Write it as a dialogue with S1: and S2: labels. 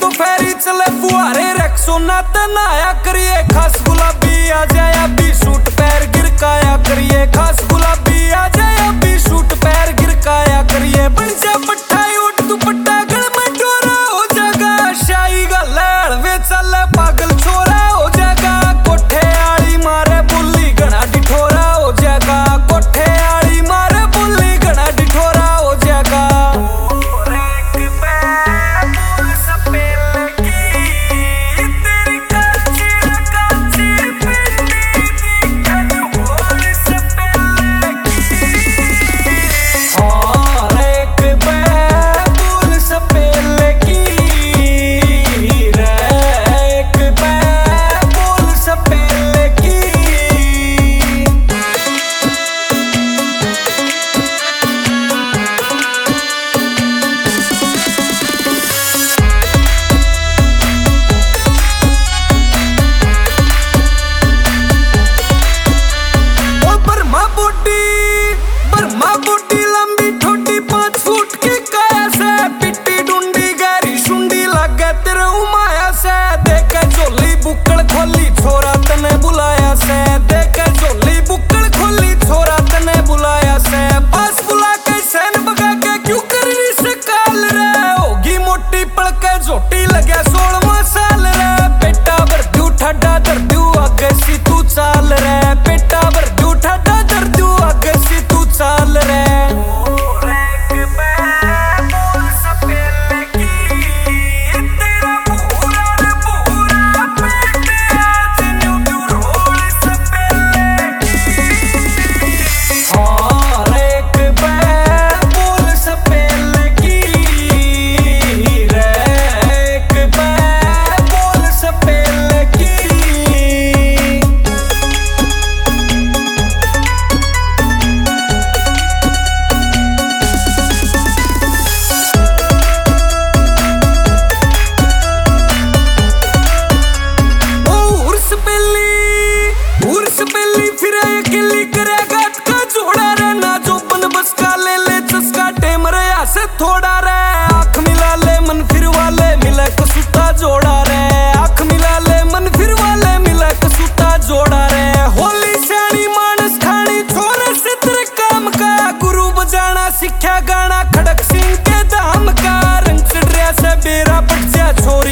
S1: तो फेरी चले फुहारे रख सोना तनाया करिए खास गुलाबी आ जाए अभी सूट पैर गिरकाया करिए खास गुलाबी आ जाए अभी सूट पैर गिरकाया करिए बन जा पट्टाई उठ तू पट्टा गल में डोरा हो जागा शाही गल वे चल पागल छोरा हो जागा कोठे आली मारे बुल्ली घना डिठोरा हो जागा कोठे आली मारे बुल्ली घना डिठोरा हो जागा झोटी लगे 16वां साल रे पेटा भर दू ठाडा धर दू आगे सी तू चाल रे पेटा भर दू ठाडा धर दू आगे सी तू चाल रे थोड़ा रे आँख मिला ले मन फिर वाले मिले कसूता जोड़ा रे आँख मिला ले मन फिर वाले मिले कसूता जोड़ा रे होली स्याणी मानस खानी छोरे से तेरे काम का गुरु बजाना सिक्ख्या गाना खड़क सिंह के दाम का रंग चढ़िया से बेरा पट जा छोरा